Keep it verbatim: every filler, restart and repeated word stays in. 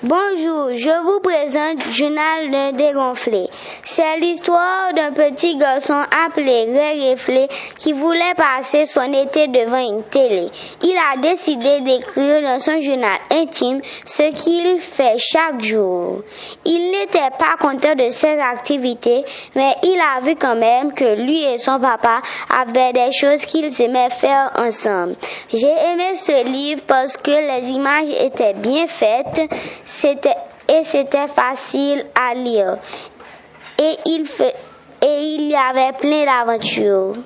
Bonjour, je vous présente Journal d'un dégonflé. C'est l'histoire d'un petit garçon appelé Réréflé qui voulait passer son été devant une télé. Il a décidé d'écrire dans son journal intime ce qu'il fait chaque jour. Il n'était pas content de ses activités, mais il a vu quand même que lui et son papa avaient des choses qu'ils aimaient faire ensemble. J'ai aimé ce livre parce que les images étaient bien faites. C'était, et c'était facile à lire. Et il, fait, et il y avait plein d'aventures.